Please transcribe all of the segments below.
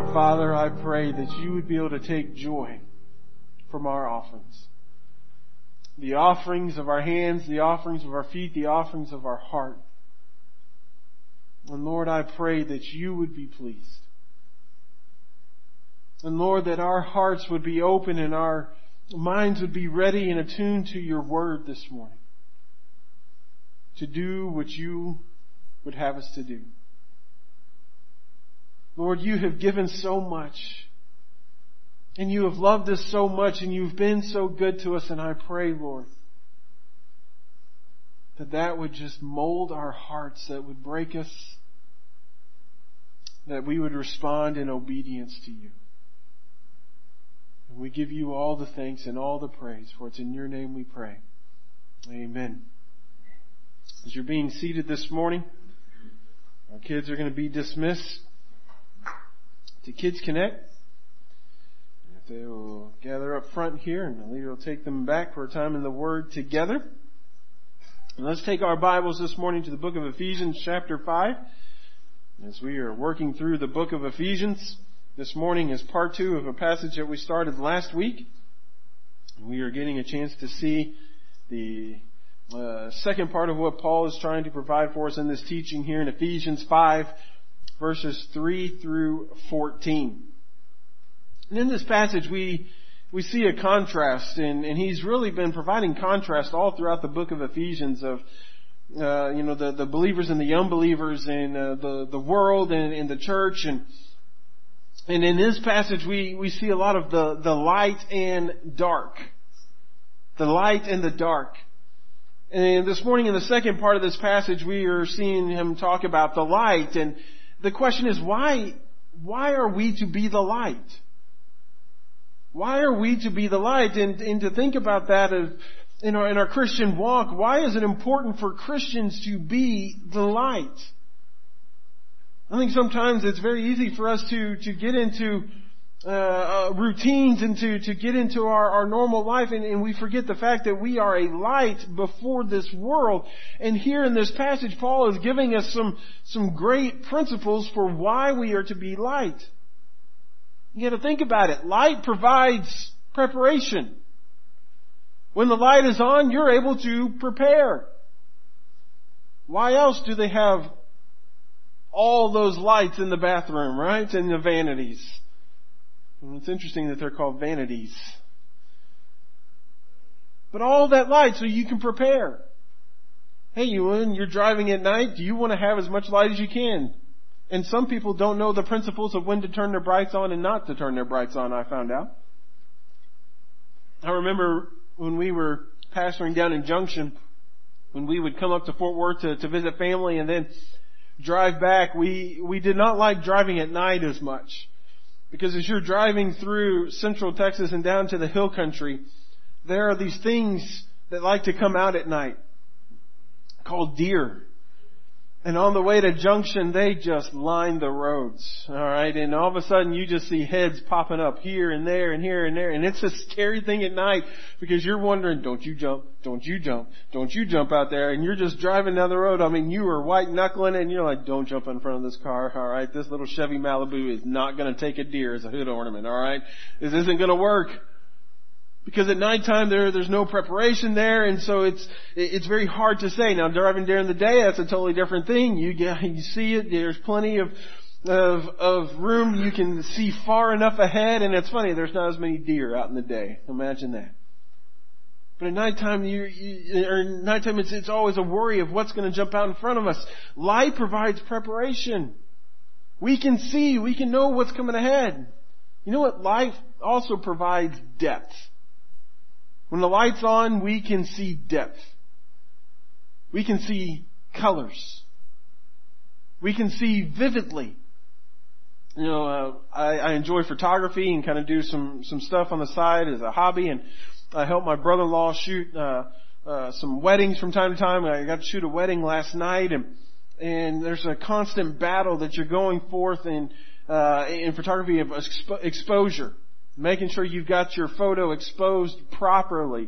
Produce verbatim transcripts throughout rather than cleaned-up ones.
Father, I pray that you would be able to take joy from our offerings. The offerings of our hands, the offerings of our feet, the offerings of our heart. And Lord, I pray that you would be pleased. And Lord, that our hearts would be open and our minds would be ready and attuned to your word this morning. To do what you would have us to do. Lord, you have given so much. And you have loved us so much and you've been so good to us. And I pray, Lord, that that would just mold our hearts, that would break us, that we would respond in obedience to you. And we give you all the thanks and all the praise, for it's in your name we pray. Amen. As you're being seated this morning, our kids are going to be dismissed to Kids Connect. They will gather up front here, and the leader will take them back for a time in the Word together. And let's take our Bibles this morning to the book of Ephesians chapter five. As we are working through the book of Ephesians, this morning is part two of a passage that we started last week. We are getting a chance to see the uh, second part of what Paul is trying to provide for us in this teaching here in Ephesians five, verses three through fourteen. And in this passage, we we see a contrast, and, and he's really been providing contrast all throughout the book of Ephesians of, uh, you know, the, the believers and the unbelievers, and uh, the the world and, and the church, and and in this passage we we see a lot of the the light and dark, the light and the dark. And this morning, in the second part of this passage, we are seeing him talk about the light, and the question is, why why are we to be the light? Why are we to be the light? And, and to think about that in our, in our Christian walk, why is it important for Christians to be the light? I think sometimes it's very easy for us to, to get into uh, uh, routines and to, to get into our, our normal life, and, and we forget the fact that we are a light before this world. And here in this passage, Paul is giving us some, some great principles for why we are to be light. You got to think about it. Light provides preparation. When the light is on, you're able to prepare. Why else do they have all those lights in the bathroom, right? And the vanities. And it's interesting that they're called vanities. But all that light so you can prepare. Hey, you, when you're driving at night, do you want to have as much light as you can? And some people don't know the principles of when to turn their brights on and not to turn their brights on, I found out. I remember when we were pastoring down in Junction, when we would come up to Fort Worth to, to visit family and then drive back, we, we did not like driving at night as much. Because as you're driving through central Texas and down to the hill country, there are these things that like to come out at night called deer. And on the way to Junction, they just line the roads. Alright, and all of a sudden you just see heads popping up here and there and here and there. And it's a scary thing at night because you're wondering, don't you jump, don't you jump, don't you jump out there. And you're just driving down the road. I mean, you are white knuckling it and you're like, don't jump in front of this car. Alright, this little Chevy Malibu is not going to take a deer as a hood ornament. Alright, this isn't going to work. Because at nighttime there, there's no preparation there, and so it's it's very hard to say. Now, driving during the day, that's a totally different thing. You get, you see it. There's plenty of of of room. You can see far enough ahead, and it's funny. There's not as many deer out in the day. Imagine that. But at nighttime, you, you or nighttime, it's it's always a worry of what's going to jump out in front of us. Light provides preparation. We can see. We can know what's coming ahead. You know what? Light also provides depth. When the light's on, we can see depth. We can see colors. We can see vividly. You know, uh, I, I enjoy photography and kind of do some, some stuff on the side as a hobby, and I help my brother-in-law shoot uh, uh, some weddings from time to time. I got to shoot a wedding last night, and and there's a constant battle that you're going forth in uh, in photography of expo- exposure. Making sure you've got your photo exposed properly.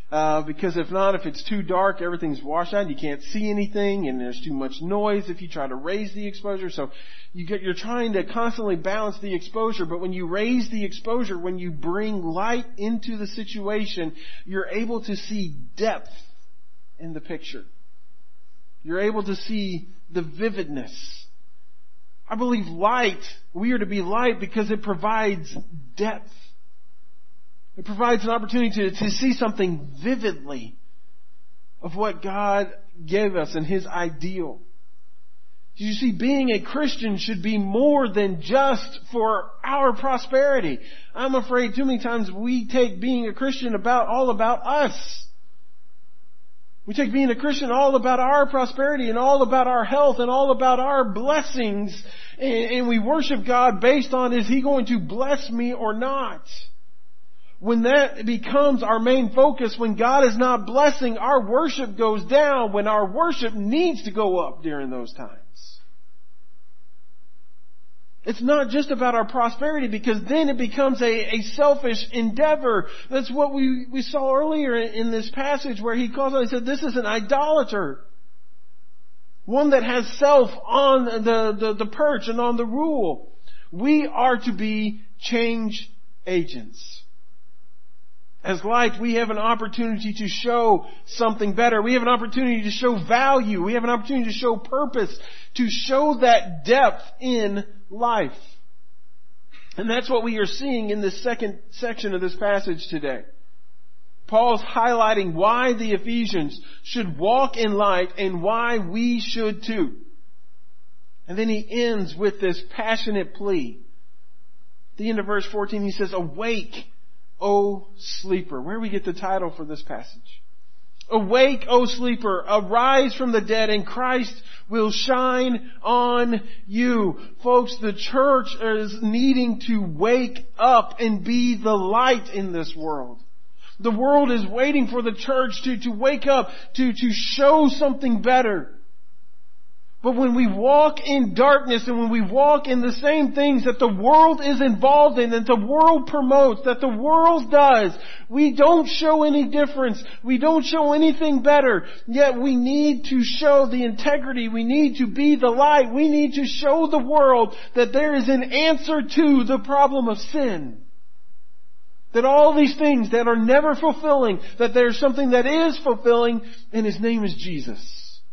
Uh, because if not, if it's too dark, everything's washed out. You can't see anything, and there's too much noise if you try to raise the exposure. So you get, you're trying to constantly balance the exposure. But when you raise the exposure, when you bring light into the situation, you're able to see depth in the picture. You're able to see the vividness. I believe light, we are to be light because it provides depth. It provides an opportunity to, to see something vividly of what God gave us and His ideal. You see, being a Christian should be more than just for our prosperity. I'm afraid too many times we take being a Christian about all about us. We take being a Christian all about our prosperity and all about our health and all about our blessings. And, and we worship God based on, is He going to bless me or not? When that becomes our main focus, when God is not blessing, our worship goes down when our worship needs to go up during those times. It's not just about our prosperity, because then it becomes a, a selfish endeavor. That's what we, we saw earlier in, in this passage where he calls out, he said, this is an idolater. One that has self on the, the, the perch and on the rule. We are to be change agents. As light, we have an opportunity to show something better. We have an opportunity to show value. We have an opportunity to show purpose, to show that depth in life. And that's what we are seeing in this second section of this passage today. Paul's highlighting why the Ephesians should walk in light and why we should too. And then he ends with this passionate plea. At the end of verse fourteen, he says, "Awake, O sleeper." Where do we get the title for this passage? "Awake, O sleeper, arise from the dead, and Christ will shine on you." Folks, the church is needing to wake up and be the light in this world. The world is waiting for the church to, to wake up, to, to show something better. But when we walk in darkness and when we walk in the same things that the world is involved in, that the world promotes, that the world does, we don't show any difference. We don't show anything better. Yet we need to show the integrity. We need to be the light. We need to show the world that there is an answer to the problem of sin. That all these things that are never fulfilling, that there's something that is fulfilling, and His name is Jesus.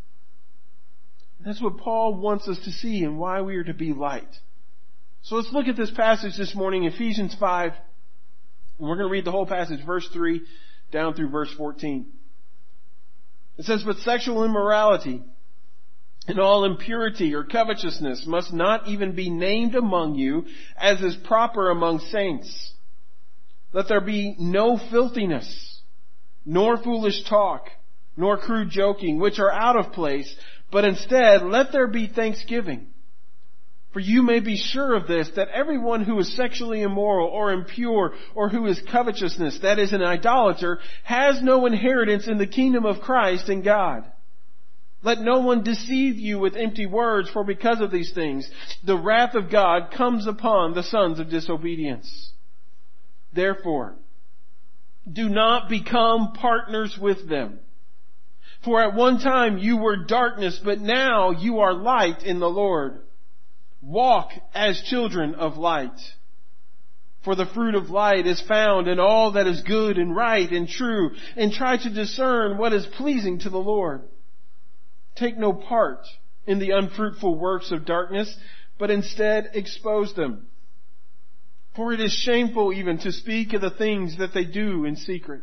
That's what Paul wants us to see and why we are to be light. So let's look at this passage this morning, Ephesians five. And we're going to read the whole passage, verse three down through verse fourteen. It says, "But sexual immorality and all impurity or covetousness must not even be named among you, as is proper among saints. Let there be no filthiness, nor foolish talk, nor crude joking, which are out of place, but instead let there be thanksgiving. For you may be sure of this, that everyone who is sexually immoral or impure or who is covetousness, that is an idolater, has no inheritance in the kingdom of Christ and God. Let no one deceive you with empty words, for because of these things the wrath of God comes upon the sons of disobedience. Therefore, do not become partners with them. For at one time you were darkness, but now you are light in the Lord. Walk as children of light. For the fruit of light is found in all that is good and right and true, and try to discern what is pleasing to the Lord. Take no part in the unfruitful works of darkness, but instead expose them. For it is shameful even to speak of the things that they do in secret.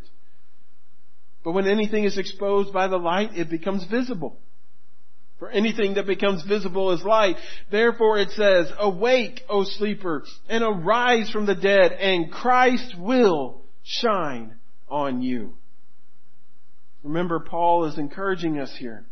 But when anything is exposed by the light, it becomes visible. For anything that becomes visible is light. Therefore it says, "Awake, O sleeper, and arise from the dead, and Christ will shine on you." Remember, Paul is encouraging us here.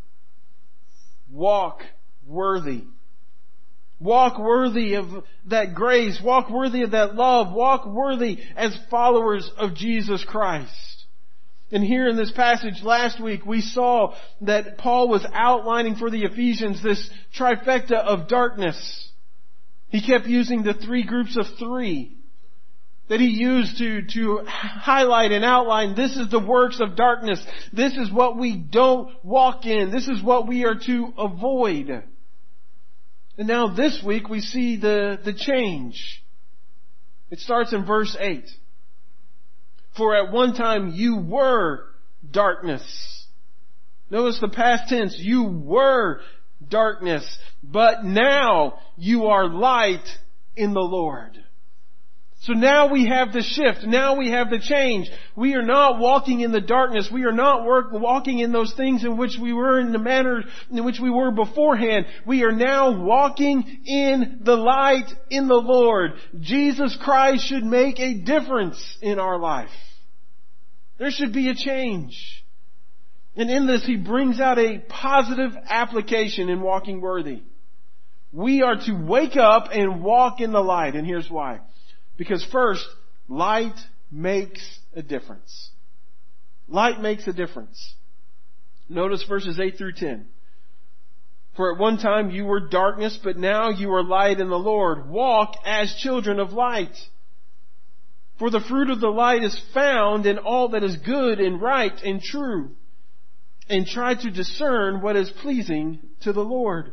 Walk worthy. Walk worthy of that grace. Walk worthy of that love. Walk worthy as followers of Jesus Christ. And here in this passage last week, we saw that Paul was outlining for the Ephesians this trifecta of darkness. He kept using the three groups of three. that he used to, to highlight and outline, this is the works of darkness. This is what we don't walk in. This is what we are to avoid. And now this week we see the, the change. It starts in verse eight. For at one time you were darkness. Notice the past tense. You were darkness, but now you are light in the Lord. So now we have the shift. Now we have the change. We are not walking in the darkness. We are not work, walking in those things in which we were in the manner in which we were beforehand. We are now walking in the light in the Lord. Jesus Christ should make a difference in our life. There should be a change. And in this, he brings out a positive application in walking worthy. We are to wake up and walk in the light. And here's why. Because first, light makes a difference. Light makes a difference. Notice verses eight through ten. For at one time you were darkness, but now you are light in the Lord. Walk as children of light. For the fruit of the light is found in all that is good and right and true. And try to discern what is pleasing to the Lord.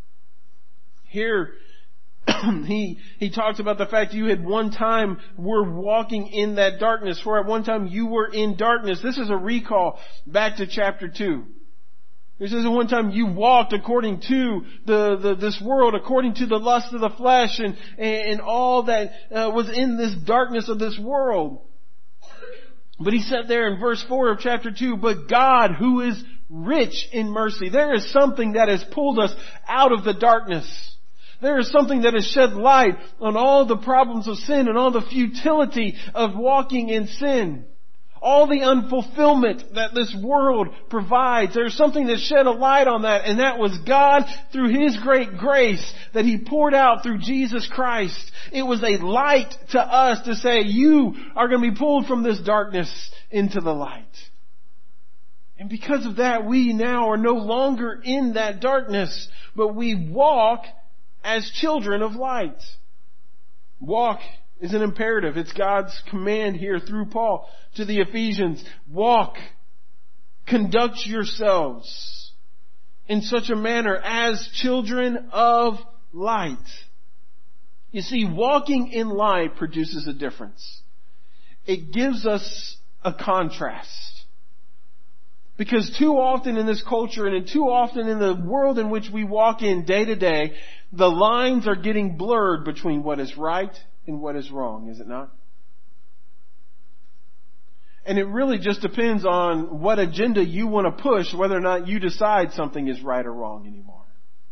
Here, he, he talks about the fact you had one time were walking in that darkness. For at one time you were in darkness. This is a recall back to chapter two. He says at one time you walked according to the, the this world, according to the lust of the flesh and, and all that uh, was in this darkness of this world. But he said there in verse four of chapter two, but God who is rich in mercy. There is something that has pulled us out of the darkness. There is something that has shed light on all the problems of sin and all the futility of walking in sin. All the unfulfillment that this world provides. There's something that shed a light on that, and that was God through His great grace that He poured out through Jesus Christ. It was a light to us to say, you are going to be pulled from this darkness into the light. And because of that, we now are no longer in that darkness, but we walk as children of light. Walk is an imperative. It's God's command here through Paul to the Ephesians. Walk. Conduct yourselves in such a manner as children of light. You see, walking in light produces a difference. It gives us a contrast. Because too often in this culture and too often in the world in which we walk in day to day, the lines are getting blurred between what is right and what is wrong, is it not? And it really just depends on what agenda you want to push, whether or not you decide something is right or wrong anymore.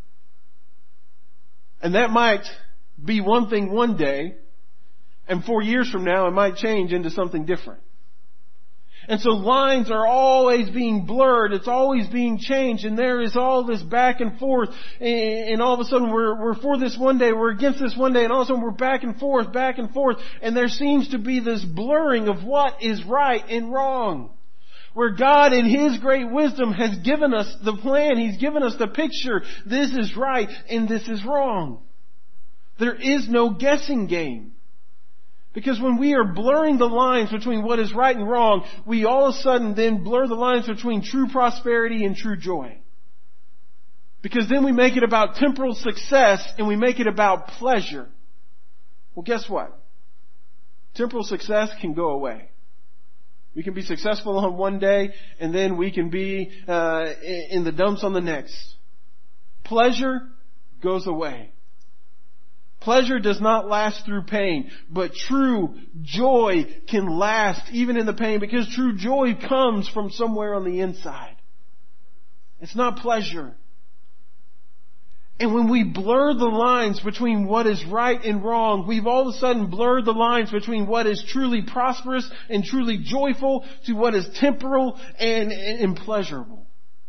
And that might be one thing one day, and four years from now it might change into something different. And so lines are always being blurred. It's always being changed. And there is all this back and forth. And all of a sudden we're, we're for this one day. We're against this one day. And all of a sudden we're back and forth, back and forth. And there seems to be this blurring of what is right and wrong. Where God in His great wisdom has given us the plan. He's given us the picture. This is right and this is wrong. There is no guessing game. Because when we are blurring the lines between what is right and wrong, we all of a sudden then blur the lines between true prosperity and true joy. Because then we make it about temporal success and we make it about pleasure. Well, guess what? Temporal success can go away. We can be successful on one day and then we can be uh, in the dumps on the next. Pleasure goes away. Pleasure does not last through pain, but true joy can last even in the pain because true joy comes from somewhere on the inside. It's not pleasure. And when we blur the lines between what is right and wrong, we've all of a sudden blurred the lines between what is truly prosperous and truly joyful to what is temporal and, and pleasurable.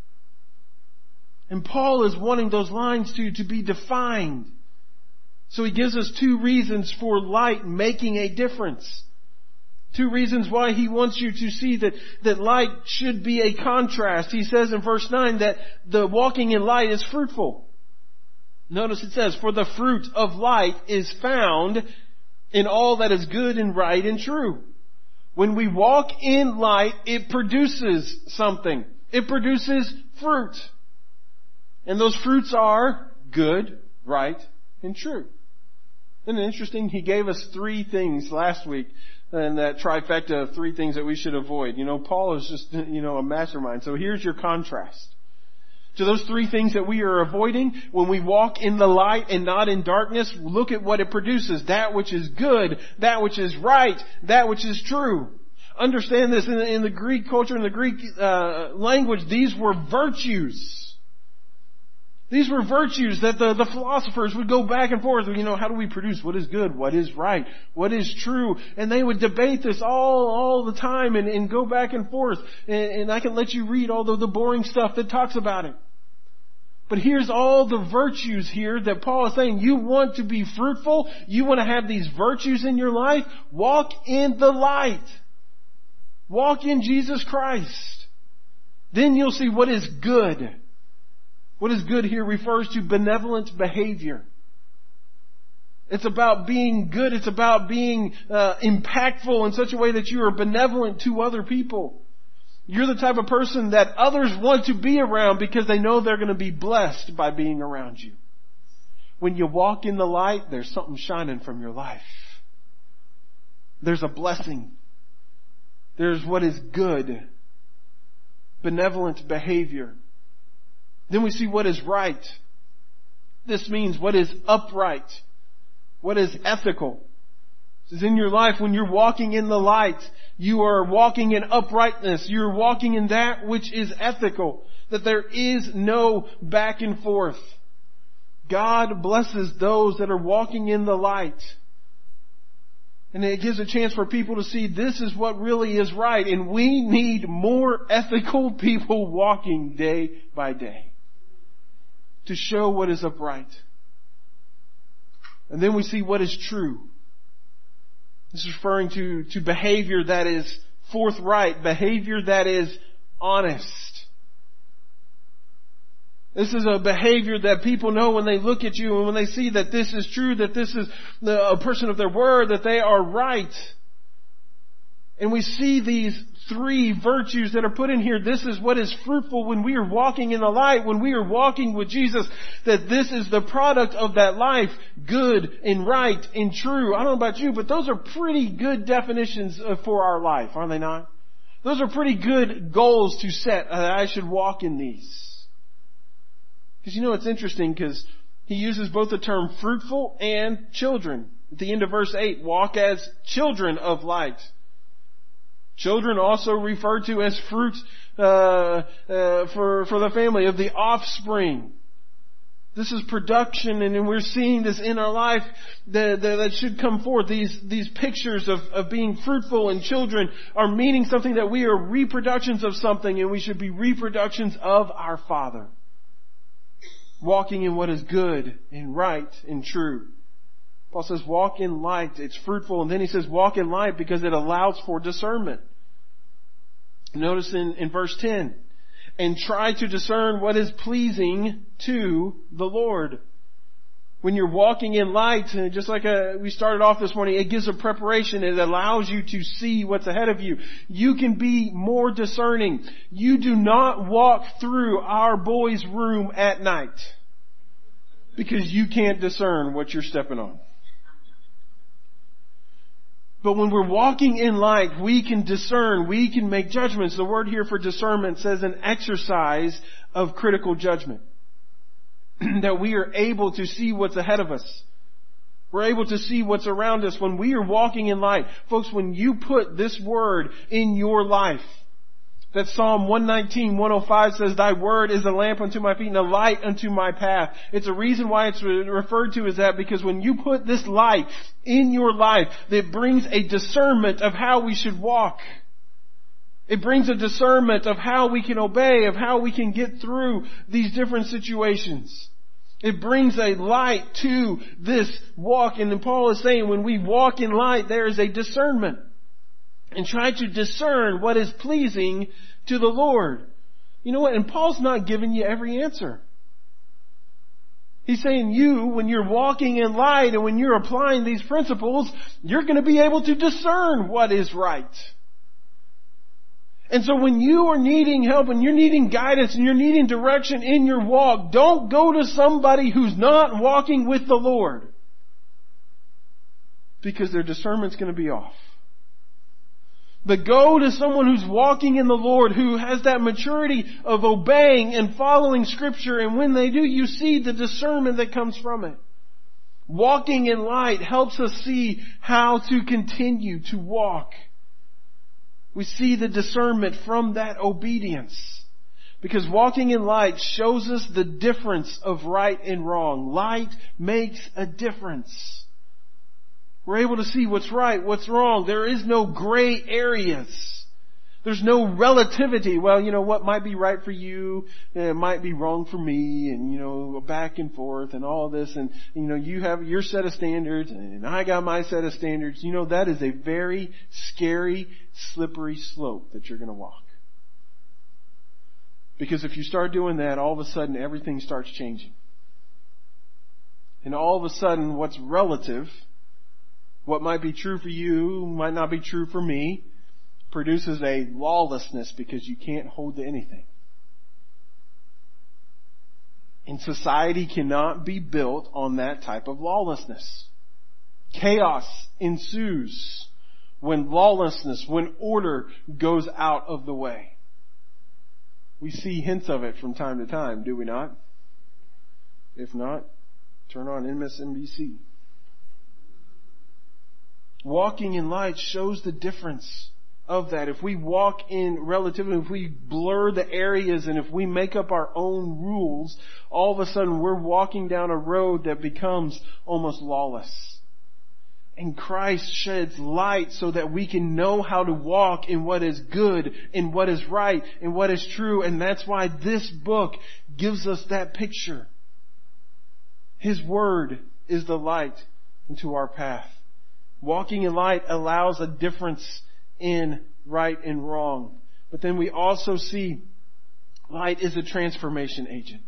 And Paul is wanting those lines to, to be defined. So he gives us two reasons for light making a difference. Two reasons why he wants you to see that, that light should be a contrast. He says in verse nine that the walking in light is fruitful. Notice it says, for the fruit of light is found in all that is good and right and true. When we walk in light, it produces something. It produces fruit. And those fruits are good, right, and true. Isn't it interesting? He gave us three things last week, and that trifecta of three things that we should avoid. You know, Paul is just, you know, a mastermind. So here's your contrast. To those three things that we are avoiding, when we walk in the light and not in darkness, look at what it produces. That which is good, that which is right, that which is true. Understand this, in the, in the Greek culture, in the Greek uh, language, these were virtues. These were virtues that the, the philosophers would go back and forth. You know, how do we produce what is good, what is right, what is true? And they would debate this all, all the time and, and go back and forth. And, and I can let you read all the, the boring stuff that talks about it. But here's all the virtues here that Paul is saying. You want to be fruitful? You want to have these virtues in your life? Walk in the light. Walk in Jesus Christ. Then you'll see what is good. What is good here refers to benevolent behavior. It's about being good. It's about being uh, impactful in such a way that you are benevolent to other people. You're the type of person that others want to be around because they know they're going to be blessed by being around you. When you walk in the light, there's something shining from your life. There's a blessing. There's what is good. Benevolent behavior. Then we see what is right. This means what is upright. What is ethical. This is in your life when you're walking in the light. You are walking in uprightness. You're walking in that which is ethical. That there is no back and forth. God blesses those that are walking in the light. And it gives a chance for people to see this is what really is right. And we need more ethical people walking day by day to show what is upright. And then we see what is true. This is referring to, to behavior that is forthright, behavior that is honest. This is a behavior that people know when they look at you and when they see that this is true, that this is the, a person of their word, that they are right. And we see these three virtues that are put in here. This is what is fruitful when we are walking in the light, when we are walking with Jesus, that this is the product of that life, good and right and true. I don't know about you, but those are pretty good definitions for our life, are they not? Those are pretty good goals to set. I should walk in these. Because you know it's interesting because he uses both the term fruitful and children. At the end of verse eight, walk as children of light. Children also referred to as fruit uh, uh, for for the family of the offspring. This is production, and we're seeing this in our life that, that, that should come forth. These these pictures of, of being fruitful and children are meaning something, that we are reproductions of something, and we should be reproductions of our Father. Walking in what is good and right and true. Paul says walk in light, it's fruitful, and then he says walk in light because it allows for discernment. Notice in, in verse ten, and try to discern what is pleasing to the Lord. When you're walking in light, just like a, we started off this morning, it gives a preparation. It allows you to see what's ahead of you. You can be more discerning. You do not walk through our boys' room at night because you can't discern what you're stepping on. But when we're walking in light, we can discern, we can make judgments. The word here for discernment says an exercise of critical judgment. That we are able to see what's ahead of us. We're able to see what's around us when we are walking in light. Folks, when you put this word in your life, that Psalm one nineteen, one oh five says, thy word is a lamp unto my feet and a light unto my path. It's a reason why it's referred to as that, because when you put this light in your life, it brings a discernment of how we should walk. It brings a discernment of how we can obey, of how we can get through these different situations. It brings a light to this walk. And then Paul is saying when we walk in light, there is a discernment. And try to discern what is pleasing to the Lord. You know what? And Paul's not giving you every answer. He's saying you, when you're walking in light and when you're applying these principles, you're going to be able to discern what is right. And so when you are needing help and you're needing guidance and you're needing direction in your walk, don't go to somebody who's not walking with the Lord, because their discernment's going to be off. But go to someone who's walking in the Lord, who has that maturity of obeying and following Scripture. And when they do, you see the discernment that comes from it. Walking in light helps us see how to continue to walk. We see the discernment from that obedience. Because walking in light shows us the difference of right and wrong. Light makes a difference. We're able to see what's right, what's wrong. There is no gray areas. There's no relativity. Well, you know, what might be right for you, it might be wrong for me, and, you know, back and forth and all this. And, you know, you have your set of standards, and I got my set of standards. You know, that is a very scary, slippery slope that you're going to walk. Because if you start doing that, all of a sudden everything starts changing. And all of a sudden what's relative, what might be true for you, might not be true for me, produces a lawlessness because you can't hold to anything. And society cannot be built on that type of lawlessness. Chaos ensues when lawlessness, when order goes out of the way. We see hints of it from time to time, do we not? If not, turn on M S N B C. Walking in light shows the difference of that. If we walk in relativity, if we blur the areas and if we make up our own rules, all of a sudden we're walking down a road that becomes almost lawless. And Christ sheds light so that we can know how to walk in what is good, in what is right, in what is true. And that's why this book gives us that picture. His Word is the light into our path. Walking in light allows a difference in right and wrong. But then we also see light is a transformation agent.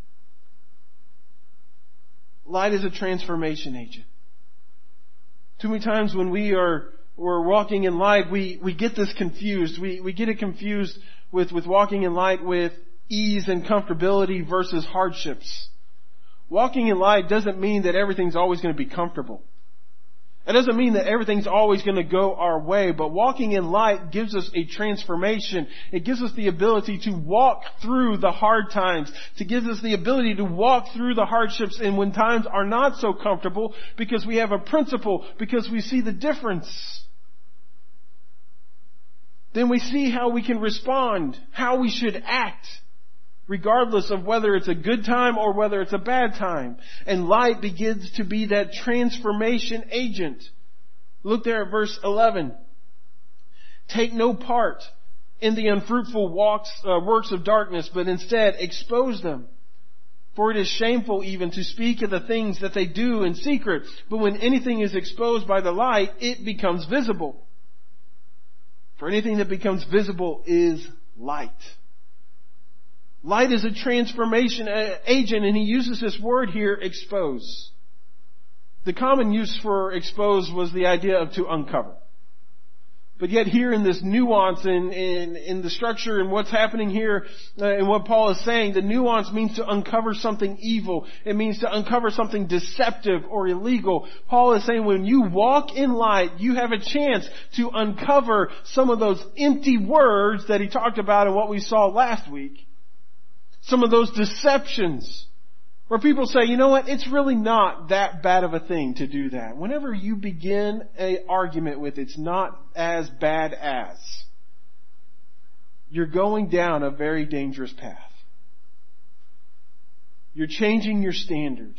Light is a transformation agent. Too many times when we are we're walking in light, we, we get this confused. We we get it confused with, with walking in light with ease and comfortability versus hardships. Walking in light doesn't mean that everything's always going to be comfortable. It doesn't mean that everything's always going to go our way, but walking in light gives us a transformation. It gives us the ability to walk through the hard times, to give us the ability to walk through the hardships and when times are not so comfortable, because we have a principle, because we see the difference. Then we see how we can respond, how we should act, regardless of whether it's a good time or whether it's a bad time. And light begins to be that transformation agent. Look there at verse eleven. Take no part in the unfruitful walks, uh, works of darkness, but instead expose them. For it is shameful even to speak of the things that they do in secret. But when anything is exposed by the light, it becomes visible. For anything that becomes visible is light. Light is a transformation agent, and he uses this word here, expose. The common use for expose was the idea of to uncover. But yet here in this nuance in, in, in the structure and what's happening here uh, and what Paul is saying, the nuance means to uncover something evil. It means to uncover something deceptive or illegal. Paul is saying when you walk in light, you have a chance to uncover some of those empty words that he talked about in what we saw last week. Some of those deceptions where people say, you know what, it's really not that bad of a thing to do that. Whenever you begin an argument with it's not as bad as, you're going down a very dangerous path. You're changing your standard.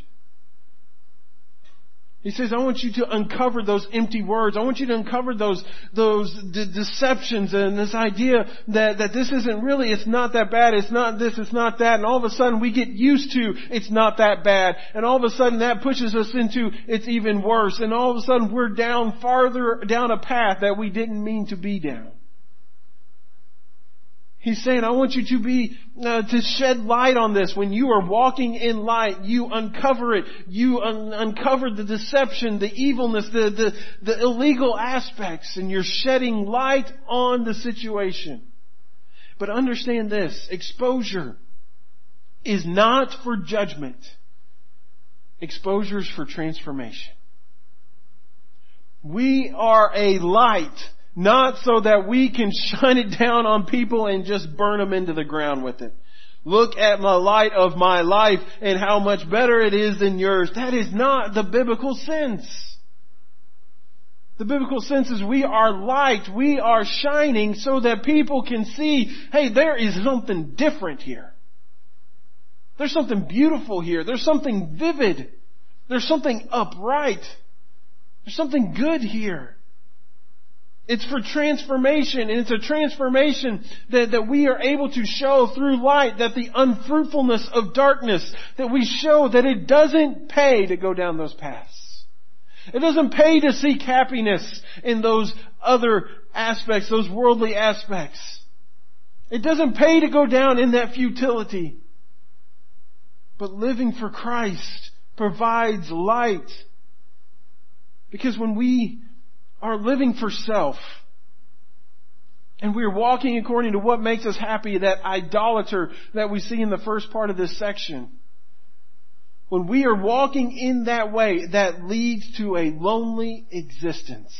He says, I want you to uncover those empty words. I want you to uncover those, those de- deceptions and this idea that, that this isn't really, it's not that bad, it's not this, it's not that. And all of a sudden we get used to, it's not that bad. And all of a sudden that pushes us into, it's even worse. And all of a sudden we're down farther down a path that we didn't mean to be down. He's saying, I want you to be, uh, to shed light on this. When you are walking in light, you uncover it. You un- uncover the deception, the evilness, the, the, the illegal aspects, and you're shedding light on the situation. But understand this, exposure is not for judgment. Exposure is for transformation. We are a light, not so that we can shine it down on people and just burn them into the ground with it. Look at the light of my life and how much better it is than yours. That is not the biblical sense. The biblical sense is we are light, we are shining so that people can see, hey, there is something different here. There's something beautiful here. There's something vivid. There's something upright. There's something good here. It's for transformation, and it's a transformation that, that we are able to show through light, that the unfruitfulness of darkness, that we show that it doesn't pay to go down those paths. It doesn't pay to seek happiness in those other aspects, those worldly aspects. It doesn't pay to go down in that futility. But living for Christ provides light. Because when we are living for self, and we're walking according to what makes us happy, that idolater that we see in the first part of this section, when we are walking in that way, that leads to a lonely existence.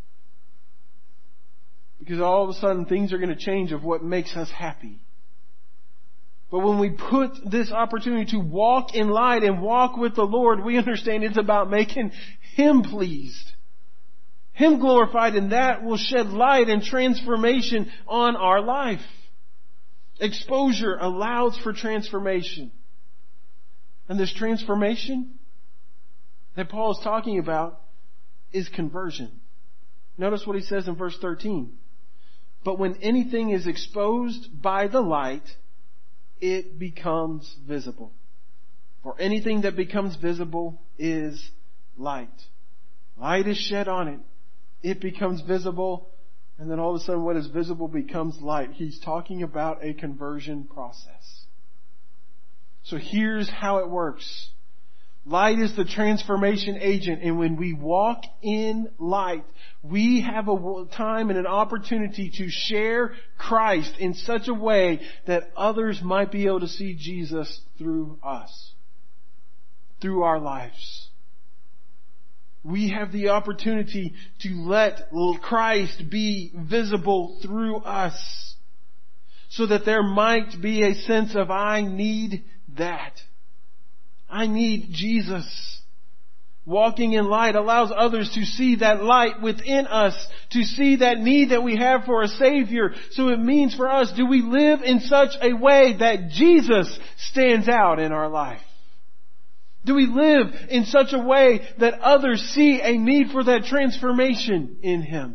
Because all of a sudden things are going to change of what makes us happy. But when we put this opportunity to walk in light and walk with the Lord, we understand it's about making Him pleased, Him glorified, and that will shed light and transformation on our life. Exposure allows for transformation. And this transformation that Paul is talking about is conversion. Notice what he says in verse thirteen. But when anything is exposed by the light, it becomes visible. For anything that becomes visible is light. Light is shed on it. It becomes visible. And then all of a sudden what is visible becomes light. He's talking about a conversion process. So here's how it works. Light is the transformation agent, and when we walk in light, we have a time and an opportunity to share Christ in such a way that others might be able to see Jesus through us, through our lives. We have the opportunity to let Christ be visible through us, so that there might be a sense of, I need that. I need Jesus. Walking in light allows others to see that light within us, to see that need that we have for a Savior. So it means for us, do we live in such a way that Jesus stands out in our life? Do we live in such a way that others see a need for that transformation in Him?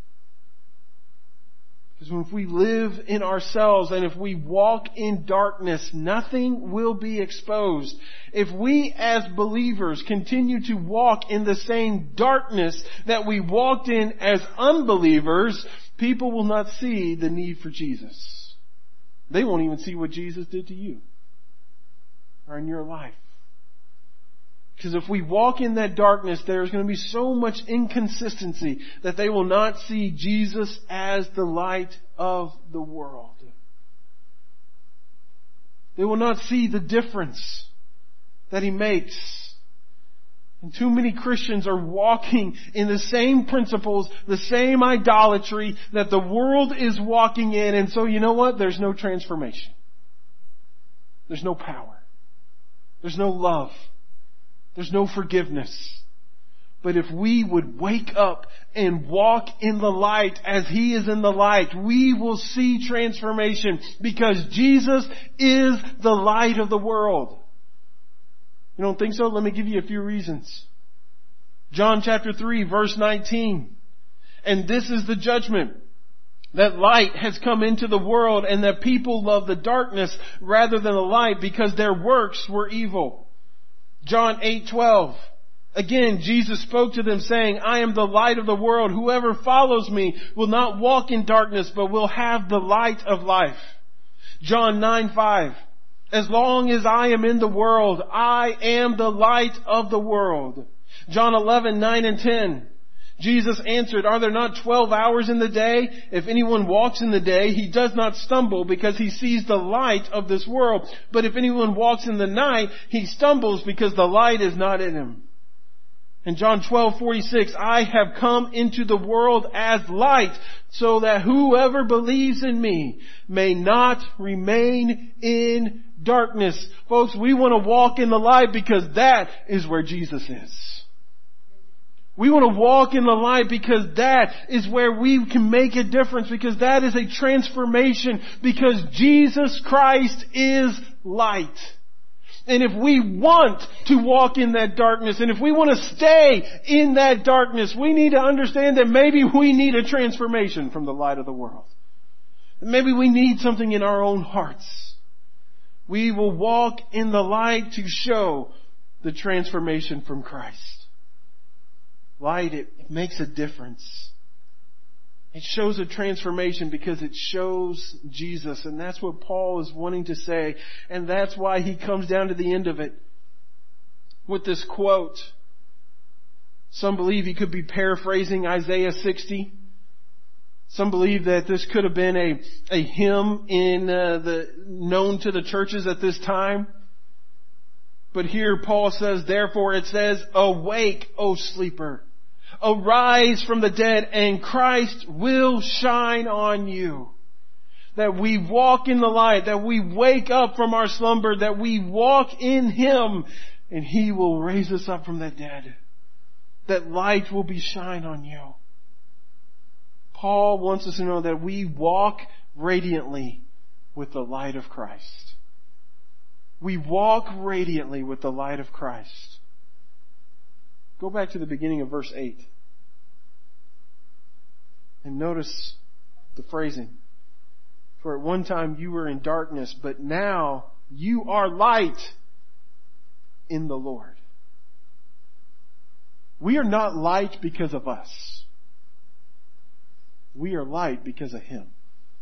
Because if we live in ourselves and if we walk in darkness, nothing will be exposed. If we as believers continue to walk in the same darkness that we walked in as unbelievers, people will not see the need for Jesus. They won't even see what Jesus did to you or in your life. Because if we walk in that darkness, there's going to be so much inconsistency that they will not see Jesus as the light of the world. They will not see the difference that He makes. And too many Christians are walking in the same principles, the same idolatry that the world is walking in. And so you know what? There's no transformation. There's no power. There's no love. There's no forgiveness. But if we would wake up and walk in the light as He is in the light, we will see transformation, because Jesus is the light of the world. You don't think so? Let me give you a few reasons. John chapter three, verse nineteen. And this is the judgment, that light has come into the world, and that people love the darkness rather than the light, because their works were evil. John eight twelve. Again, Jesus spoke to them saying, I am the light of the world. Whoever follows me will not walk in darkness, but will have the light of life. John nine five. As long as I am in the world, I am the light of the world. John eleven nine and ten. Jesus answered, are there not twelve hours in the day? If anyone walks in the day, he does not stumble because he sees the light of this world. But if anyone walks in the night, he stumbles because the light is not in him. In John twelve forty-six, I have come into the world as light, so that whoever believes in me may not remain in darkness. Folks, we want to walk in the light because that is where Jesus is. We want to walk in the light because that is where we can make a difference, because that is a transformation, because Jesus Christ is light. And if we want to walk in that darkness, and if we want to stay in that darkness, we need to understand that maybe we need a transformation from the light of the world. Maybe we need something in our own hearts. We will walk in the light to show the transformation from Christ. Light, it, it makes a difference. It shows a transformation because it shows Jesus. And that's what Paul is wanting to say. And that's why he comes down to the end of it with this quote. Some believe he could be paraphrasing Isaiah sixty. Some believe that this could have been a, a hymn in uh, the known to the churches at this time. But here Paul says, therefore it says, awake, O sleeper. Arise from the dead, and Christ will shine on you. That we walk in the light, that we wake up from our slumber, that we walk in Him, and He will raise us up from the dead. That light will be shine on you. Paul wants us to know that we walk radiantly with the light of Christ. We walk radiantly with the light of Christ. Go back to the beginning of verse eight. And notice the phrasing. For at one time you were in darkness, but now you are light in the Lord. We are not light because of us. We are light because of Him.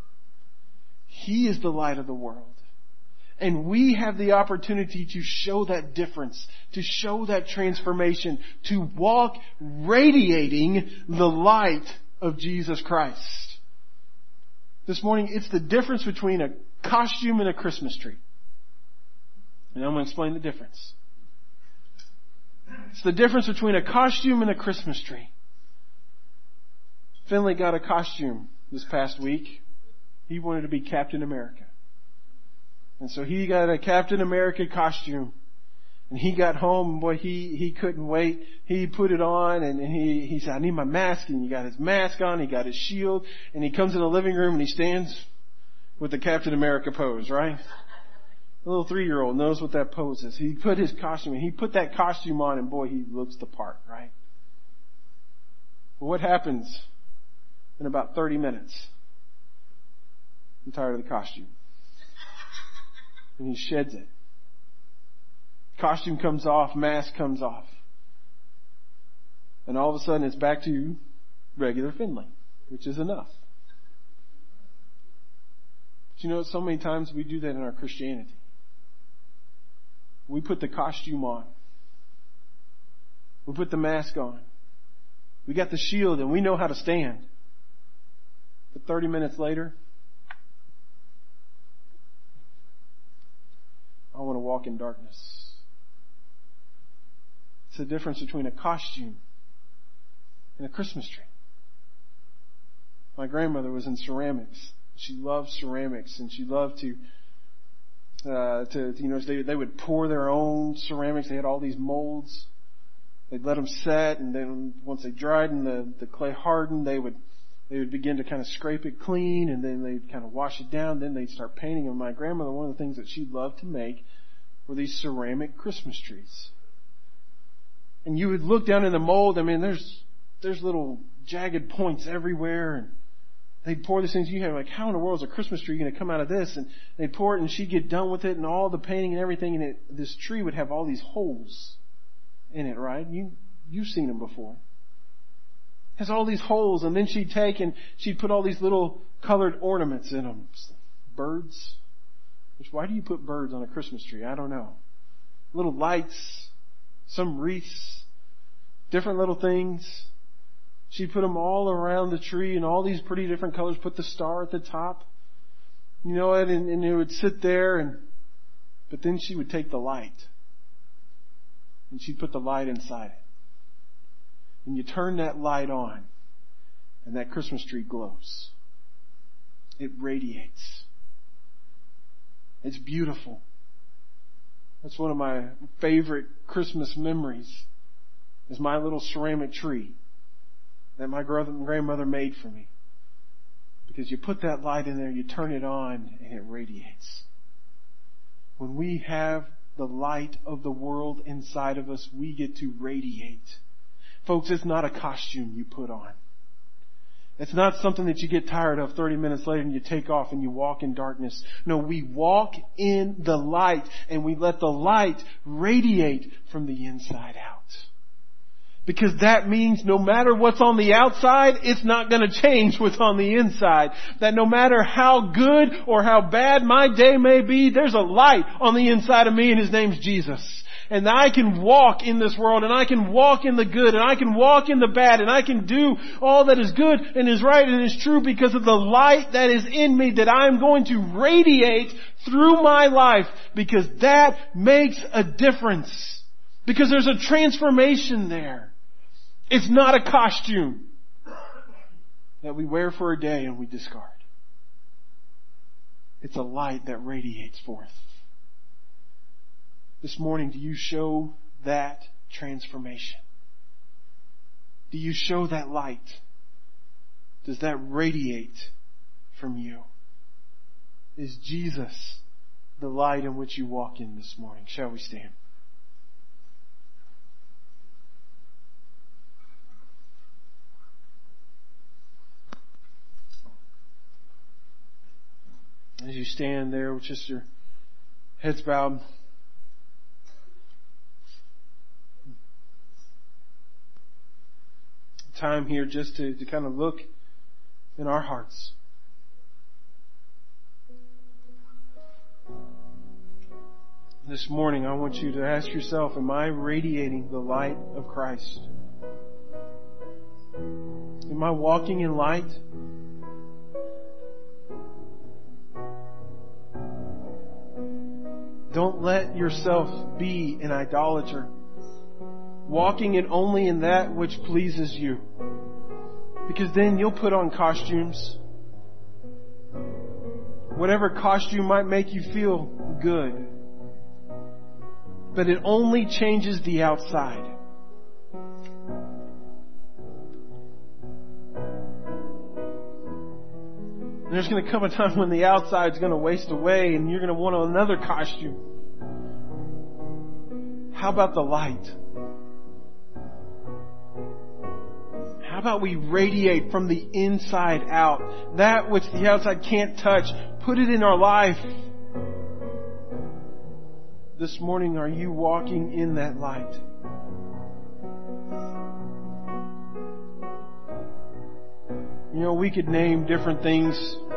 He is the light of the world. And we have the opportunity to show that difference, to show that transformation, to walk radiating the light of Jesus Christ. This morning, it's the difference between a costume and a Christmas tree. And I'm going to explain the difference. It's the difference between a costume and a Christmas tree. Finley got a costume this past week. He wanted to be Captain America. And so he got a Captain America costume. And he got home, and boy, he, he couldn't wait. He put it on, and, and he, he said, I need my mask. And he got his mask on, he got his shield, and he comes in the living room and he stands with the Captain America pose, right? The little three-year-old knows what that pose is. He put his costume, and he put that costume on, and boy, he looks the part, right? But what happens in about thirty minutes? I'm tired of the costume. And he sheds it. Costume comes off, mask comes off. And all of a sudden it's back to regular Finley, which is enough. But you know, so many times we do that in our Christianity. We put the costume on. We put the mask on. We got the shield and we know how to stand. But thirty minutes later, I want to walk in darkness. It's the difference between a costume and a Christmas tree. My grandmother was in ceramics. She loved ceramics, and she loved to, uh, to you know, they they would pour their own ceramics. They had all these molds. They'd let them set, and then once they dried and the the clay hardened, they would they would begin to kind of scrape it clean, and then they'd kind of wash it down. Then they'd start painting. And my grandmother, one of the things that she loved to make were these ceramic Christmas trees. And you would look down in the mold. I mean, there's there's little jagged points everywhere, and they'd pour these things. You have like, how in the world is a Christmas tree going to come out of this? And they'd pour it, and she'd get done with it, and all the painting and everything, and it, this tree would have all these holes in it, right? You You've seen them before. It has all these holes, and then she'd take and she'd put all these little colored ornaments in them. Birds. Which, why do you put birds on a Christmas tree? I don't know. Little lights, some wreaths, different little things. She'd put them all around the tree in all these pretty different colors, put the star at the top. You know what? And, and it would sit there, and but then she would take the light and she'd put the light inside it. And you turn that light on and that Christmas tree glows. It radiates. It's beautiful. That's one of my favorite Christmas memories, is my little ceramic tree that my grandmother made for me. Because you put that light in there, you turn it on, and it radiates. When we have the light of the world inside of us, we get to radiate. Folks, it's not a costume you put on. It's not something that you get tired of thirty minutes later and you take off and you walk in darkness. No, we walk in the light and we let the light radiate from the inside out. Because that means no matter what's on the outside, it's not going to change what's on the inside. That no matter how good or how bad my day may be, there's a light on the inside of me, and His name's Jesus. And I can walk in this world, and I can walk in the good, and I can walk in the bad, and I can do all that is good and is right and is true because of the light that is in me, that I am going to radiate through my life, because that makes a difference. Because there's a transformation there. It's not a costume that we wear for a day and we discard. It's a light that radiates forth. This morning, do you show that transformation? Do you show that light? Does that radiate from you? Is Jesus the light in which you walk in this morning? Shall we stand? As you stand there with just your heads bowed, time here just to, to kind of look in our hearts. This morning, I want you to ask yourself, am I radiating the light of Christ? Am I walking in light? Don't let yourself be an idolater, walking in only in that which pleases you. Because then you'll put on costumes. Whatever costume might make you feel good. But it only changes the outside. And there's going to come a time when the outside's going to waste away and you're going to want another costume. How about the light? How about we radiate from the inside out? That which the outside can't touch, put it in our life. This morning, are you walking in that light? You know, we could name different things,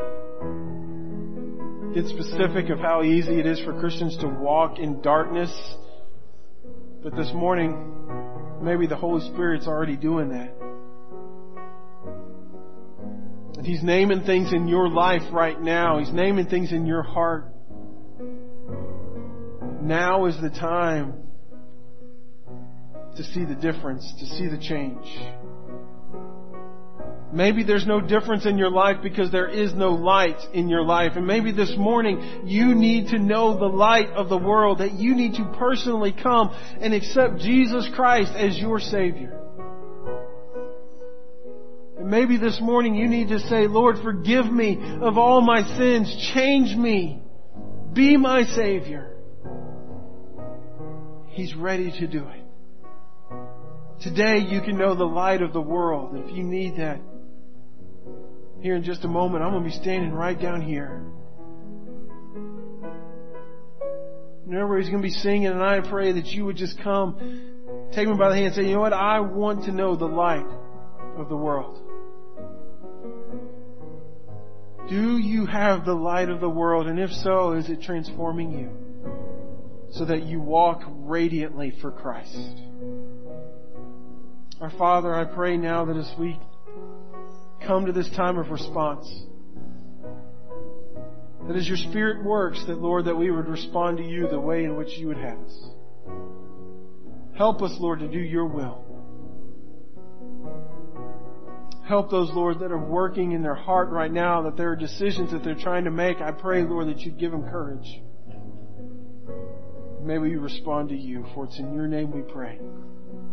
get specific of how easy it is for Christians to walk in darkness. But this morning, maybe the Holy Spirit's already doing that. And He's naming things in your life right now. He's naming things in your heart. Now is the time to see the difference, to see the change. Maybe there's no difference in your life because there is no light in your life. And maybe this morning you need to know the light of the world, that you need to personally come and accept Jesus Christ as your Savior. And maybe this morning you need to say, Lord, forgive me of all my sins. Change me. Be my Savior. He's ready to do it. Today you can know the light of the world. If you need that, here in just a moment, I'm going to be standing right down here. And everybody's going to be singing, and I pray that you would just come Take me by the hand and say, you know what? I want to know the light of the world. Do you have the light of the world? And if so, is it transforming you so that you walk radiantly for Christ? Our Father, I pray now that as we come to this time of response, that as your Spirit works, that, Lord, that we would respond to you the way in which you would have us. Help us, Lord, to do your will. Help those, Lord, that are working in their heart right now, that there are decisions that they're trying to make. I pray, Lord, that you'd give them courage. May we respond to you, for it's in your name we pray.